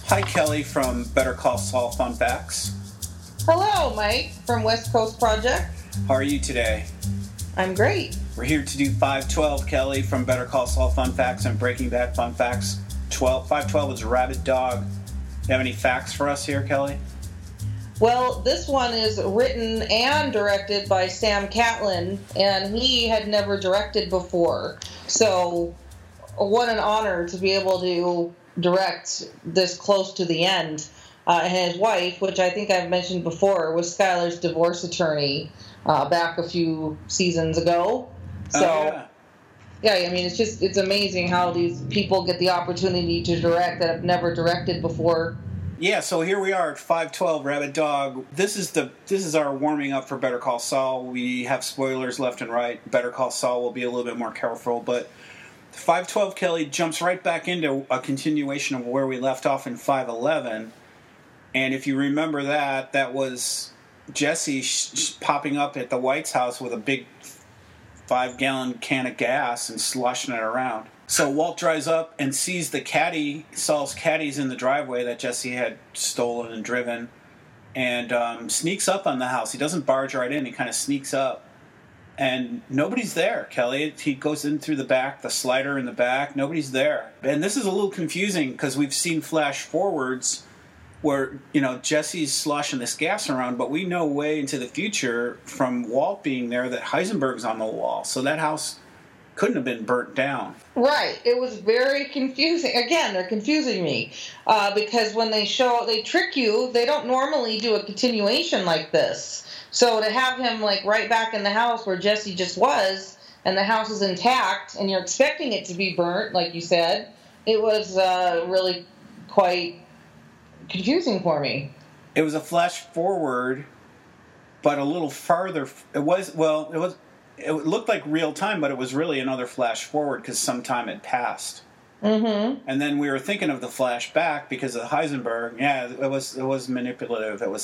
Hi, Kelly from Better Call Saul Fun Facts. Hello, Mike from West Coast Project. How are you today? I'm great. We're here to do 512, Kelly from Better Call Saul Fun Facts and Breaking Bad Fun Facts. 512 is Rabid Dog. You have any facts for us here, Kelly? Well, this one is written and directed by Sam Catlin, and he had never directed before. So, what an honor to be able to direct this close to the end. And his wife, which I think I've mentioned before, was Skyler's divorce attorney back a few seasons ago. So, yeah, I mean, it's amazing how these people get the opportunity to direct that have never directed before. Yeah, so here we are at 512 Rabid Dog. This is our warming up for Better Call Saul. We have spoilers left and right. Better Call Saul will be a little bit more careful, but 512, Kelly, jumps right back into a continuation of where we left off in 511. And if you remember that was Jesse popping up at the White's house with a big 5-gallon can of gas and sloshing it around. So Walt drives up and sees Saul's caddies in the driveway that Jesse had stolen and driven, and sneaks up on the house. He doesn't barge right in. He kind of sneaks up. And nobody's there, Kelly. He goes in through the back, the slider in the back. Nobody's there. And this is a little confusing because we've seen flash forwards where, Jesse's sloshing this gas around, but we know way into the future from Walt being there that Heisenberg's on the wall. So that house couldn't have been burnt down. Right. It was very confusing. Again, they're confusing me because when they trick you, they don't normally do a continuation like this. So to have him right back in the house where Jesse just was, and the house is intact, and you're expecting it to be burnt, like you said, it was really quite confusing for me. It was a flash forward, but a little farther. It looked like real time, but it was really another flash forward because some time had passed. Mm-hmm. And then we were thinking of the flash back because of Heisenberg. Yeah, it was manipulative. It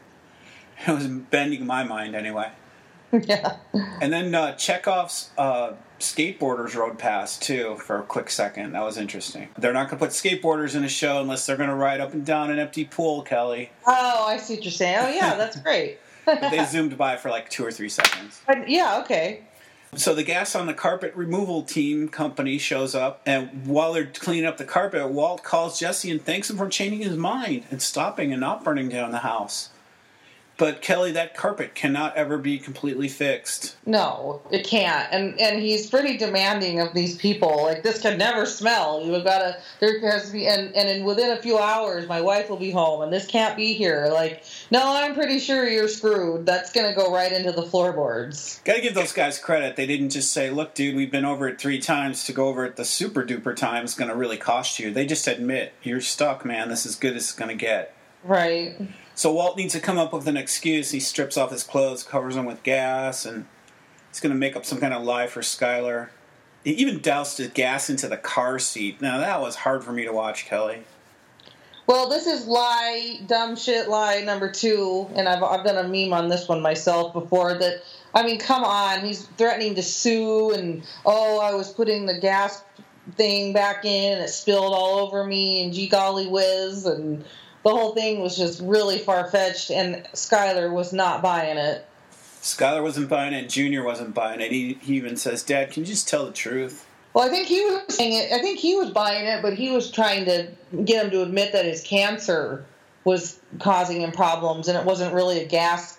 was bending my mind anyway. Yeah. And then Chekhov's skateboarders rode past, too, for a quick second. That was interesting. They're not going to put skateboarders in a show unless they're going to ride up and down an empty pool, Kelly. Oh, I see what you're saying. Oh, yeah, that's great. But they zoomed by for 2 or 3 seconds. Yeah, okay. So the gas on the carpet removal team company shows up, and while they're cleaning up the carpet, Walt calls Jesse and thanks him for changing his mind and stopping and not burning down the house. But, Kelly, that carpet cannot ever be completely fixed. No, it can't. And he's pretty demanding of these people. This can never smell. There has to be, and within a few hours, my wife will be home, and this can't be here. No, I'm pretty sure you're screwed. That's going to go right into the floorboards. Got to give those guys credit. They didn't just say, look, dude, we've been over it 3 times. To go over it the super-duper time is going to really cost you. They just admit, you're stuck, man. This is as good as it's going to get. Right. So Walt needs to come up with an excuse. He strips off his clothes, covers them with gas, and he's going to make up some kind of lie for Skyler. He even doused the gas into the car seat. Now, that was hard for me to watch, Kelly. Well, this is dumb shit lie number 2, and I've done a meme on this one myself before come on, he's threatening to sue, and, I was putting the gas thing back in, and it spilled all over me, and gee golly whiz, and the whole thing was just really far-fetched, and Skyler was not buying it. Skyler wasn't buying it, Junior wasn't buying it. He even says, Dad, can you just tell the truth? Well, I think he was saying it. I think he was buying it, but he was trying to get him to admit that his cancer was causing him problems, and it wasn't really a gas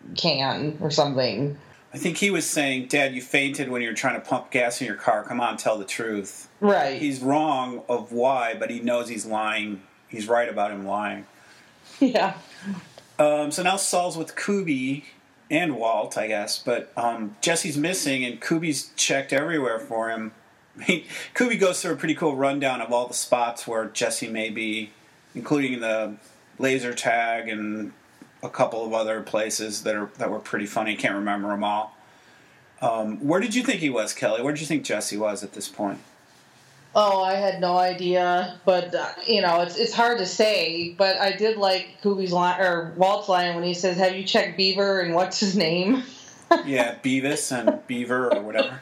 can or something. I think he was saying, Dad, you fainted when you were trying to pump gas in your car. Come on, tell the truth. Right. He's wrong of why, but he knows he's lying. He's right about him lying. Yeah. So now Saul's with Kuby and Walt, I guess, but Jesse's missing, and Kuby's checked everywhere for him. Kuby goes through a pretty cool rundown of all the spots where Jesse may be, including the laser tag and a couple of other places that were pretty funny. Can't remember them all. Where did you think he was, Kelly? Where did you think Jesse was at this point? Oh, I had no idea, but it's hard to say. But I did like Kuby's line or Walt's line when he says, "Have you checked Beaver and what's his name?" Yeah, Beavis and Beaver or whatever.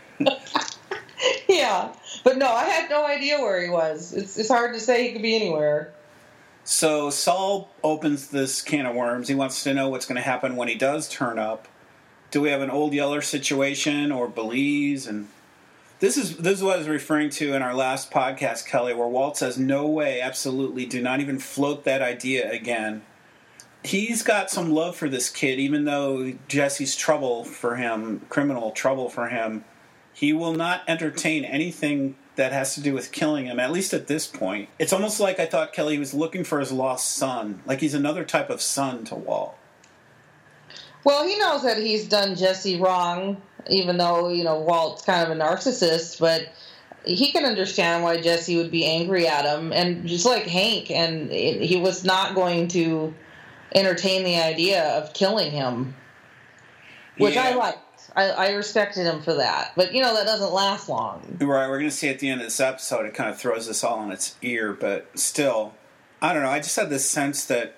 Yeah, but no, I had no idea where he was. It's hard to say he could be anywhere. So Saul opens this can of worms. He wants to know what's going to happen when he does turn up. Do we have an Old Yeller situation or Belize? And this is what I was referring to in our last podcast, Kelly, where Walt says, no way, absolutely, do not even float that idea again. He's got some love for this kid, even though Jesse's trouble for him, criminal trouble for him. He will not entertain anything that has to do with killing him, at least at this point. It's almost like I thought Kelly was looking for his lost son, like he's another type of son to Walt. Well, he knows that he's done Jesse wrong, even though, Walt's kind of a narcissist, but he can understand why Jesse would be angry at him, and just like Hank, and he was not going to entertain the idea of killing him, which I liked. I respected him for that. But, that doesn't last long. Right, we're going to see at the end of this episode, it kind of throws this all on its ear, but still, I don't know, I just had this sense that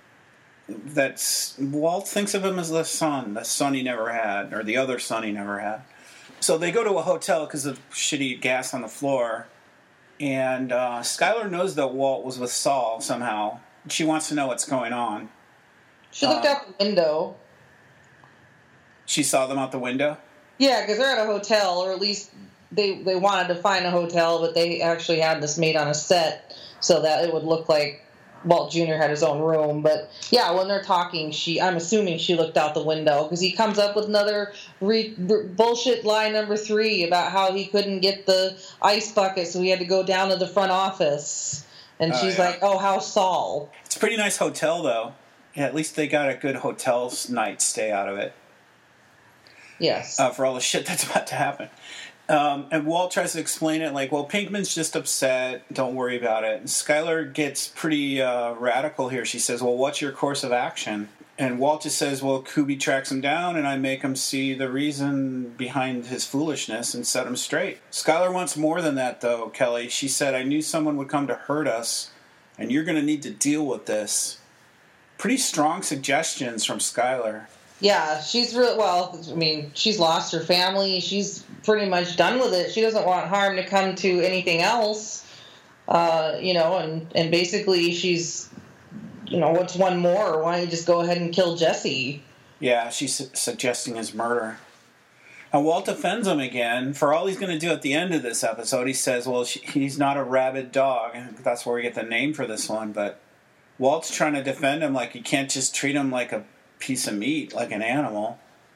Walt thinks of him as the son he never had, or the other son he never had. So they go to a hotel because of shitty gas on the floor, and Skylar knows that Walt was with Saul somehow. She wants to know what's going on. She looked out the window. She saw them out the window? Yeah, because they're at a hotel, or at least they wanted to find a hotel, but they actually had this made on a set so that it would look like Walt Jr. had his own room. But yeah, when they're talking, I'm assuming she looked out the window, because he comes up with another bullshit lie number 3 about how he couldn't get the ice bucket, so he had to go down to the front office. And she's like, oh, how's Saul? It's a pretty nice hotel, though. Yeah, at least they got a good hotel night stay out of it. Yes. For all the shit that's about to happen. And Walt tries to explain it like, well, Pinkman's just upset. Don't worry about it. And Skylar gets pretty radical here. She says, well, what's your course of action? And Walt just says, well, Kuby tracks him down, and I make him see the reason behind his foolishness and set him straight. Skylar wants more than that, though, Kelly. She said, I knew someone would come to hurt us, and you're going to need to deal with this. Pretty strong suggestions from Skylar. Yeah, she's she's lost her family. She's pretty much done with it. She doesn't want harm to come to anything else, and basically she's, what's one more? Why don't you just go ahead and kill Jesse? Yeah, she's suggesting his murder. And Walt defends him again. For all he's going to do at the end of this episode, he says, well, he's not a rabid dog. That's where we get the name for this one, but Walt's trying to defend him like you can't just treat him like a piece of meat, like an animal.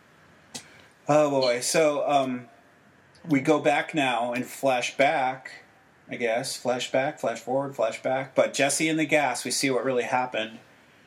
Oh boy. So we go back now and flash back, I guess. Flash back, flash forward, flash back. But Jesse and the gas, we see what really happened.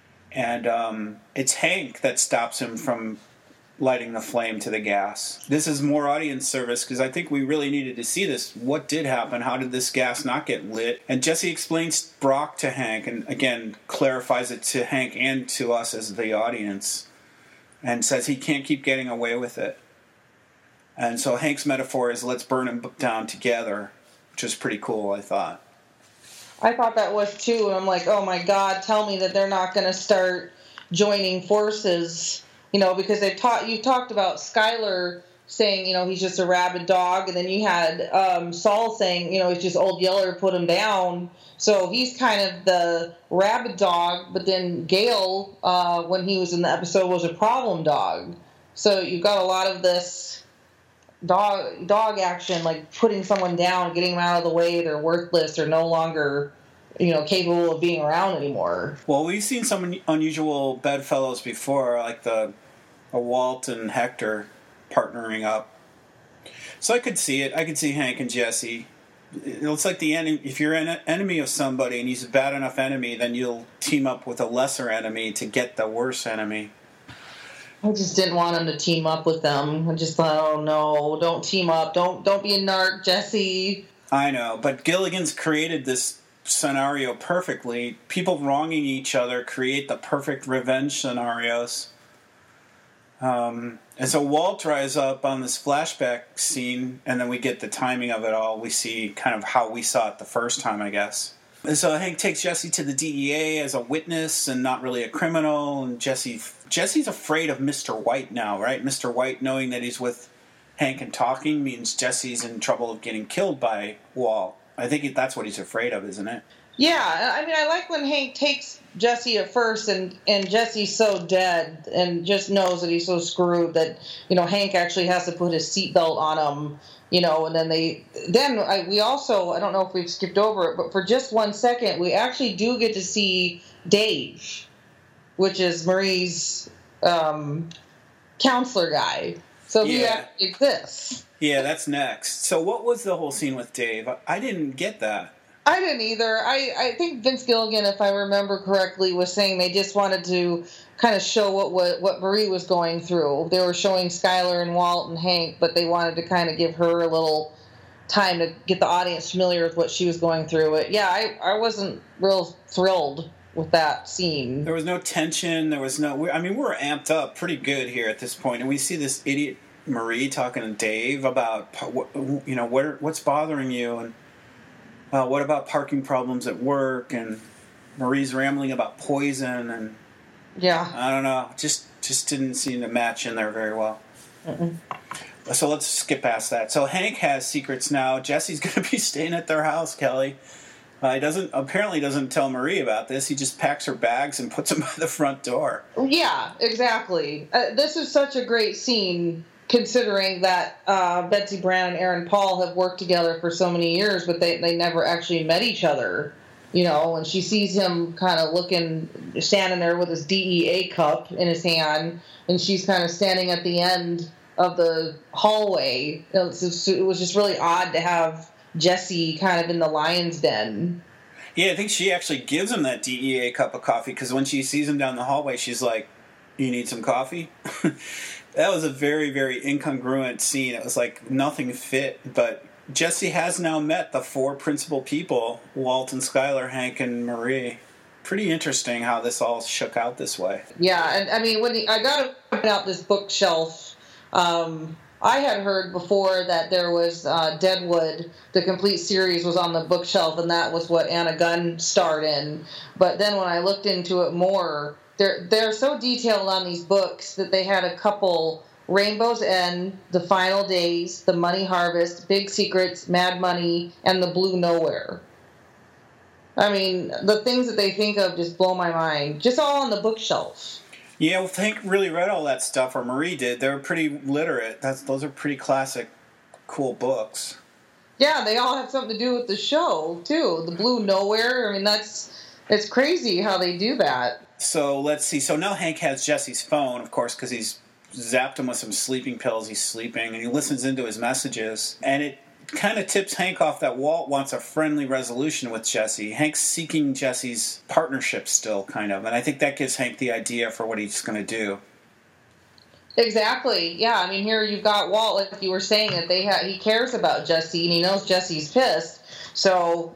And it's Hank that stops him from lighting the flame to the gas. This is more audience service because I think we really needed to see this. What did happen? How did this gas not get lit? And Jesse explains Brock to Hank and again clarifies it to Hank and to us as the audience and says he can't keep getting away with it. And so Hank's metaphor is let's burn him down together, which is pretty cool, I thought. I thought that was too, and I'm like, oh my God, tell me that they're not going to start joining forces. Because you've talked about Skylar saying, he's just a rabid dog, and then you had Saul saying, he's just Old Yeller, put him down. So he's kind of the rabid dog, but then Gale, when he was in the episode, was a problem dog. So you've got a lot of this dog action, like putting someone down, getting them out of the way, they're worthless, or no longer capable of being around anymore. Well, we've seen some unusual bedfellows before, like a Walt and Hector partnering up. So I could see it. I could see Hank and Jesse. It's like the enemy. If you're an enemy of somebody and he's a bad enough enemy, then you'll team up with a lesser enemy to get the worse enemy. I just didn't want him to team up with them. I just thought, oh no, don't team up. Don't be a narc, Jesse. I know, but Gilligan's created this scenario perfectly. People wronging each other create the perfect revenge scenarios. And so Walt dries up on this flashback scene, and then we get the timing of it all. We see kind of how we saw it the first time, I guess. And so Hank takes Jesse to the DEA as a witness and not really a criminal. And Jesse's afraid of Mr. White now, right? Mr. White, knowing that he's with Hank and talking, means Jesse's in trouble of getting killed by Walt. I think that's what he's afraid of, isn't it? Yeah, I mean, I like when Hank takes Jesse at first, and Jesse's so dead and just knows that he's so screwed that, Hank actually has to put his seatbelt on him, and then we also, I don't know if we've skipped over it, but for just 1 second, we actually do get to see Dave, which is Marie's counselor guy. So he actually exists. Yeah, that's next. So what was the whole scene with Dave? I didn't get that. I didn't either. I think Vince Gilligan, if I remember correctly, was saying they just wanted to kind of show what Marie was going through. They were showing Skyler and Walt and Hank, but they wanted to kind of give her a little time to get the audience familiar with what she was going through. But yeah, I wasn't real thrilled with that scene. There was no tension. There was no... I mean, we're amped up pretty good here at this point, and we see this idiot Marie talking to Dave about, what's bothering you, and what about parking problems at work, and Marie's rambling about poison, and I don't know, just didn't seem to match in there very well. Mm-mm. So let's skip past that. So Hank has secrets now. Jesse's going to be staying at their house, Kelly. He doesn't tell Marie about this. He just packs her bags and puts them by the front door. Yeah, exactly. This is such a great scene, considering that Betsy Brown and Aaron Paul have worked together for so many years, but they never actually met each other. And she sees him kind of standing there with his DEA cup in his hand, and she's kind of standing at the end of the hallway. It was just really odd to have Jesse kind of in the lion's den. Yeah, I think she actually gives him that DEA cup of coffee, because when she sees him down the hallway, she's like, "You need some coffee?" That was a very, very incongruent scene. It was like nothing fit, but Jesse has now met the four principal people, Walt and Skyler, Hank, and Marie. Pretty interesting how this all shook out this way. Yeah, and I mean, I got to point out this bookshelf. I had heard before that there was Deadwood, the complete series was on the bookshelf, and that was what Anna Gunn starred in. But then when I looked into it more, they're so detailed on these books that they had a couple: Rainbow's End, The Final Days, The Money Harvest, Big Secrets, Mad Money, and The Blue Nowhere. I mean, the things that they think of just blow my mind. Just all on the bookshelf. Yeah, well, Hank really read all that stuff, or Marie did. They were pretty literate. Those are pretty classic, cool books. Yeah, they all have something to do with the show, too. The Blue Nowhere, I mean, it's crazy how they do that. So, let's see. So now Hank has Jesse's phone, of course, because he's zapped him with some sleeping pills. He's sleeping, and he listens into his messages. And it kind of tips Hank off that Walt wants a friendly resolution with Jesse. Hank's seeking Jesse's partnership still, kind of. And I think that gives Hank the idea for what he's going to do. Exactly. Yeah, I mean, here you've got Walt, like you were saying, that he cares about Jesse, and he knows Jesse's pissed. So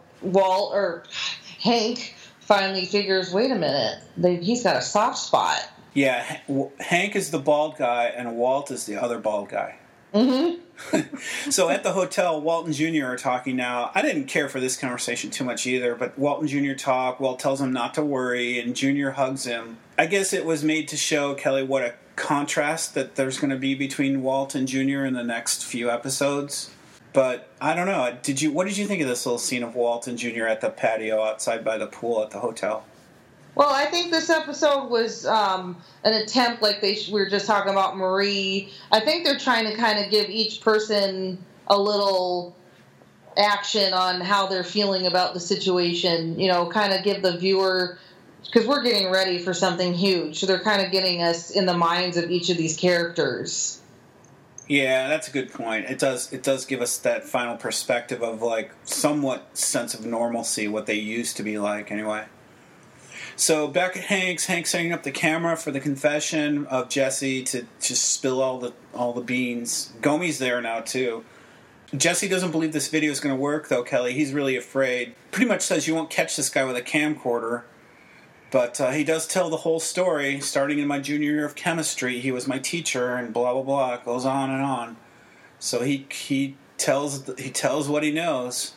Hank finally figures, wait a minute, he's got a soft spot. Yeah, Hank is the bald guy, and Walt is the other bald guy. Mm-hmm. So at the hotel, Walt and Jr. are talking now. I didn't care for this conversation too much either, but Walt and Jr. talk. Walt tells him not to worry, and Jr. hugs him. I guess it was made to show, Kelly, what a contrast that there's going to be between Walt and Jr. in the next few episodes. But I don't know. What did you think of this little scene of Walt and Jr. at the patio outside by the pool at the hotel? Well, I think this episode was an attempt, like we were just talking about Marie. I think they're trying to kind of give each person a little action on how they're feeling about the situation, kind of give the viewer, because we're getting ready for something huge. So they're kind of getting us in the minds of each of these characters. Yeah, that's a good point. It does give us that final perspective of, like, somewhat sense of normalcy, what they used to be like anyway. So back at Hank's setting up the camera for the confession of Jesse to just spill all the beans. Gomi's there now too. Jesse doesn't believe this video is going to work though, Kelly. He's really afraid. Pretty much says you won't catch this guy with a camcorder. But he does tell the whole story. Starting in my junior year of chemistry, he was my teacher, and blah blah blah. It goes on and on. So he tells what he knows.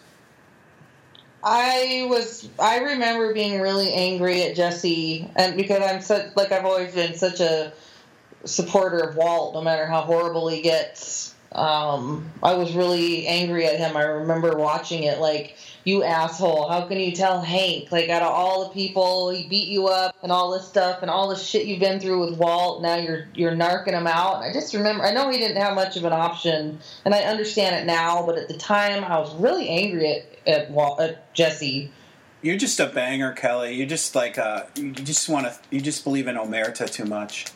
I remember being really angry at Jesse, and because I've always been such a supporter of Walt, no matter how horrible he gets. I was really angry at him. I remember watching it like, you asshole, how can you tell Hank, like, out of all the people, he beat you up and all this stuff and all this shit you've been through with Walt, now you're narking him out. And I just remember, I know he didn't have much of an option, and I understand it now, but at the time I was really angry at Jesse. You're just a banger, Kelly. You're just like you just believe in Omerta too much.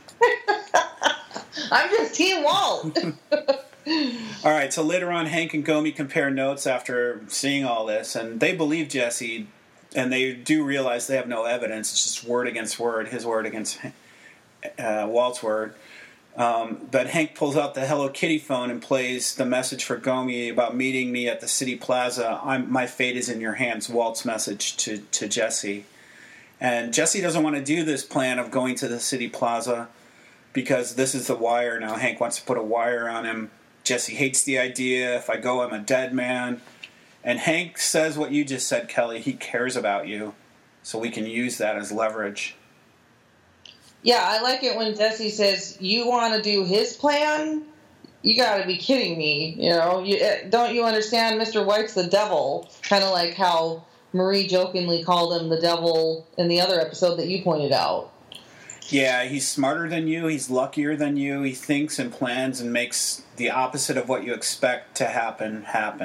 I'm just Team Walt. All right, so later on, Hank and Gomi compare notes after seeing all this, and they believe Jesse, and they do realize they have no evidence. It's just word against word, his word against Walt's word. But Hank pulls out the Hello Kitty phone and plays the message for Gomi about meeting me at the city plaza. My fate is in your hands, Walt's message to Jesse. And Jesse doesn't want to do this plan of going to the city plaza because this is the wire now. Hank wants to put a wire on him. Jesse hates the idea. If I go, I'm a dead man. And Hank says what you just said, Kelly. He cares about you. So we can use that as leverage. Yeah, I like it when Jesse says, you want to do his plan? You got to be kidding me. You know, don't you understand Mr. White's the devil? Kind of like how Marie jokingly called him the devil in the other episode that you pointed out. Yeah, he's smarter than you. He's luckier than you. He thinks and plans and makes the opposite of what you expect to happen.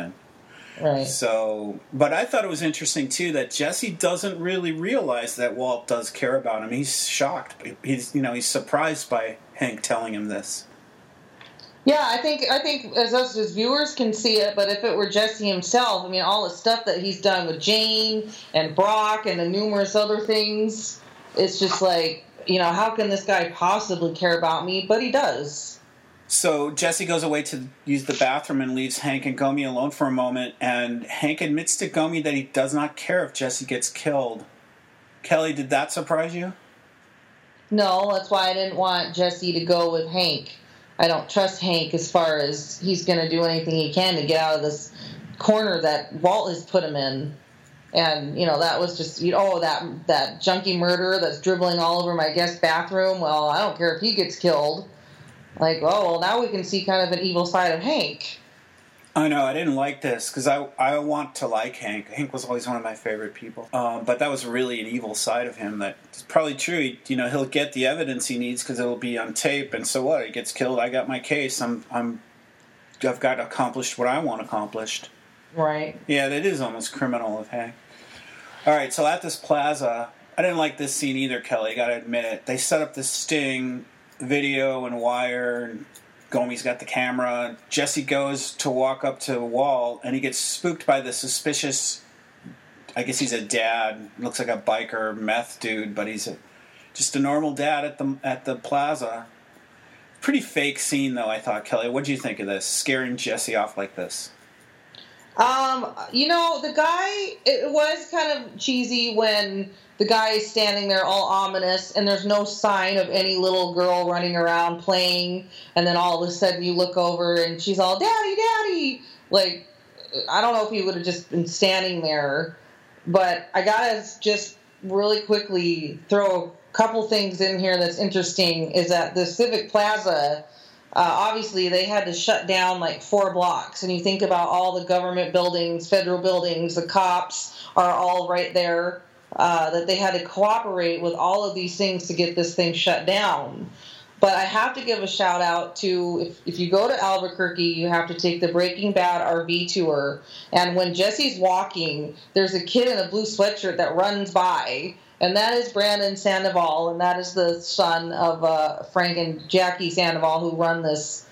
Right. So, but I thought it was interesting, too, that Jesse doesn't really realize that Walt does care about him. He's shocked. He's surprised by Hank telling him this. Yeah, I think as us as viewers can see it, but if it were Jesse himself, I mean, all the stuff that he's done with Jane and Brock and the numerous other things, it's just like, how can this guy possibly care about me? But he does. So Jesse goes away to use the bathroom and leaves Hank and Gomi alone for a moment, and Hank admits to Gomi that he does not care if Jesse gets killed. Kelly, did that surprise you? No, that's why I didn't want Jesse to go with Hank. I don't trust Hank as far as he's going to do anything he can to get out of this corner that Walt has put him in. And, that was just, that junkie murderer that's dribbling all over my guest bathroom. Well, I don't care if he gets killed. Like, well, now we can see kind of an evil side of Hank. I know, I didn't like this, because I want to like Hank. Hank was always one of my favorite people. But that was really an evil side of him that's probably true. He'll get the evidence he needs because it'll be on tape, and so what? He gets killed, I got my case. I've got accomplished what I want accomplished. Right. Yeah, that is almost criminal of Hank. All right, so at this plaza, I didn't like this scene either, Kelly, got to admit it. They set up this sting, video and wire, and Gomi's got the camera. Jesse goes to walk up to Walt, and he gets spooked by the suspicious, I guess he's a dad, looks like a biker meth dude, but he's just a normal dad at the plaza. Pretty fake scene, though, I thought, Kelly. What do you think of this, scaring Jesse off like this? The guy, it was kind of cheesy when the guy is standing there all ominous and there's no sign of any little girl running around playing, and then all of a sudden you look over and she's all, "Daddy, Daddy!" Like, I don't know if he would have just been standing there, but I gotta just really quickly throw a couple things in here that's interesting, is that the Civic Plaza, obviously they had to shut down like 4 blocks, and you think about all the government buildings, federal buildings, the cops are all right there, that they had to cooperate with all of these things to get this thing shut down. But I have to give a shout out to, if you go to Albuquerque, you have to take the Breaking Bad RV tour, and when Jesse's walking, there's a kid in a blue sweatshirt that runs by, and that is Brandon Sandoval, and that is the son of Frank and Jackie Sandoval, who run this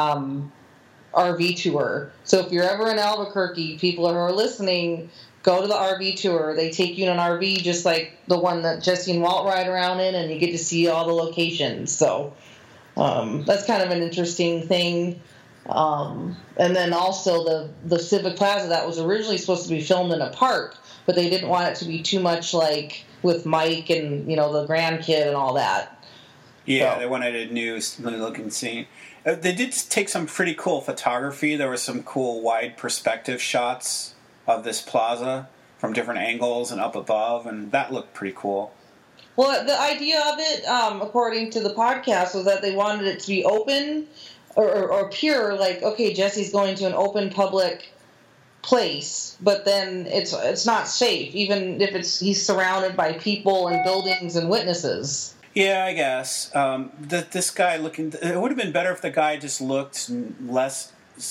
RV tour. So if you're ever in Albuquerque, people who are listening, go to the RV tour. They take you in an RV just like the one that Jesse and Walt ride around in, and you get to see all the locations. So that's kind of an interesting thing. And then also the Civic Plaza, that was originally supposed to be filmed in a park, but they didn't want it to be too much like with Mike and, the grandkid and all that. Yeah, so. They wanted a new looking scene. They did take some pretty cool photography. There were some cool wide perspective shots of this plaza from different angles and up above, and that looked pretty cool. Well, the idea of it, according to the podcast, was that they wanted it to be open or pure, like, okay, Jesse's going to an open public place, but then it's not safe, even if he's surrounded by people and buildings and witnesses. Yeah, I guess. This guy it would have been better if the guy just looked less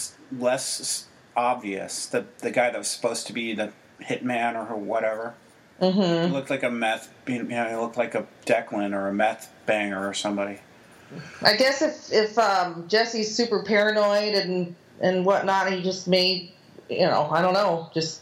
obvious. The guy that was supposed to be the hitman or whatever. Mm-hmm. He looked like he looked like a Declan or a meth banger or somebody. I guess if Jesse's super paranoid and whatnot, he just made, I don't know, just...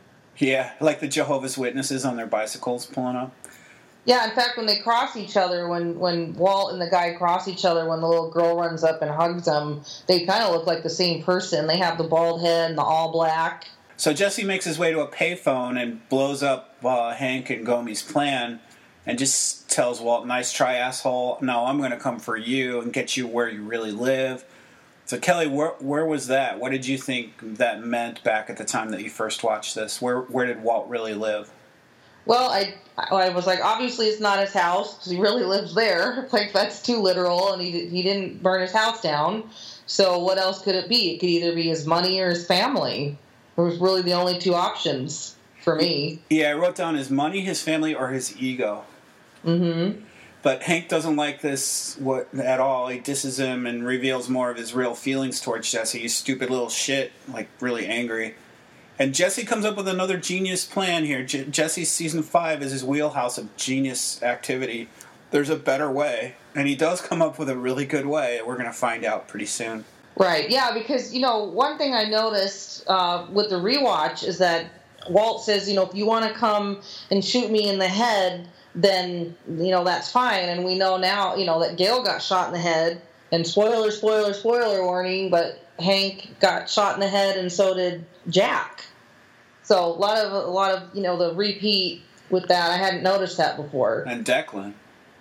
Yeah, like the Jehovah's Witnesses on their bicycles pulling up. Yeah, in fact, when they cross each other, when Walt and the guy cross each other, when the little girl runs up and hugs them, they kind of look like the same person. They have the bald head and the all black. So Jesse makes his way to a payphone and blows up Hank and Gomi's plan and just tells Walt, "Nice try, asshole. No, I'm going to come for you and get you where you really live." So, Kelly, where was that? What did you think that meant back at the time that you first watched this? Where did Walt really live? Well, I was like, obviously it's not his house because he really lives there. Like, that's too literal, and he didn't burn his house down. So what else could it be? It could either be his money or his family. It was really the only two options for me. Yeah, I wrote down his money, his family, or his ego. Mm-hmm. But Hank doesn't like this at all. He disses him and reveals more of his real feelings towards Jesse. He's stupid little shit, like really angry. And Jesse comes up with another genius plan here. Jesse's season 5 is his wheelhouse of genius activity. There's a better way. And he does come up with a really good way. We're going to find out pretty soon. Right, yeah, because, one thing I noticed with the rewatch is that Walt says, if you want to come and shoot me in the head, then, that's fine. And we know now, that Gale got shot in the head. And spoiler warning, but Hank got shot in the head and so did Jack. So a lot of the repeat with that. I hadn't noticed that before. And Declan.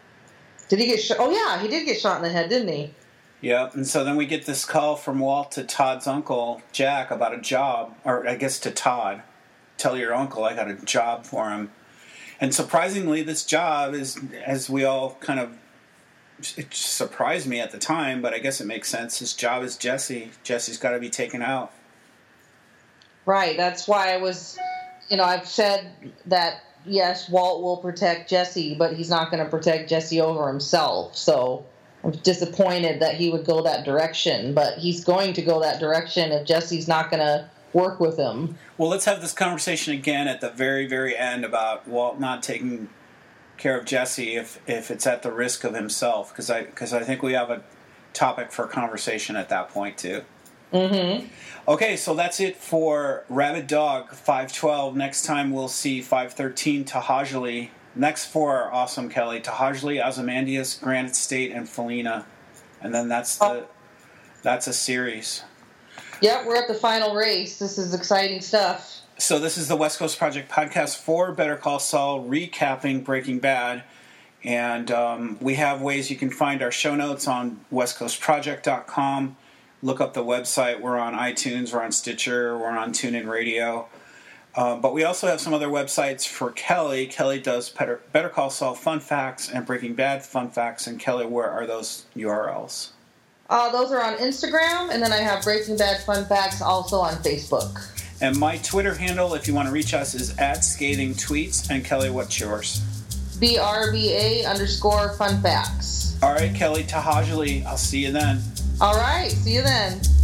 Did he get shot? Oh, yeah, he did get shot in the head, didn't he? Yep, and so then we get this call from Walt to Todd's uncle, Jack, about a job, or I guess to Todd. Tell your uncle I got a job for him. And surprisingly, this job is, as we all kind of, it surprised me at the time, but I guess it makes sense. His job is Jesse. Jesse's got to be taken out. Right, that's why I was, I've said that, yes, Walt will protect Jesse, but he's not going to protect Jesse over himself, so... I'm disappointed that he would go that direction, but he's going to go that direction if Jesse's not going to work with him. Well, let's have this conversation again at the very, very end about Walt not taking care of Jesse if it's at the risk of himself, because I think we have a topic for conversation at that point, too. Mm-hmm. Okay, so that's it for Rabid Dog 512. Next time we'll see 513 Tahajali. Next four are awesome, Kelly. Tahajli, Ozymandias, Granite State, and Felina. And then that's a series. Yep, we're at the final race. This is exciting stuff. So this is the West Coast Project podcast for Better Call Saul, recapping Breaking Bad. And we have ways you can find our show notes on westcoastproject.com. Look up the website. We're on iTunes, we're on Stitcher, we're on TuneIn Radio. But we also have some other websites for Kelly. Kelly does Better Call Saul Fun Facts and Breaking Bad Fun Facts. And Kelly, where are those URLs? Those are on Instagram, and then I have Breaking Bad Fun Facts also on Facebook. And my Twitter handle, if you want to reach us, is @ScathingTweets. And Kelly, what's yours? BRBA_Fun Facts. All right, Kelly, Tahajali. I'll see you then. All right, see you then.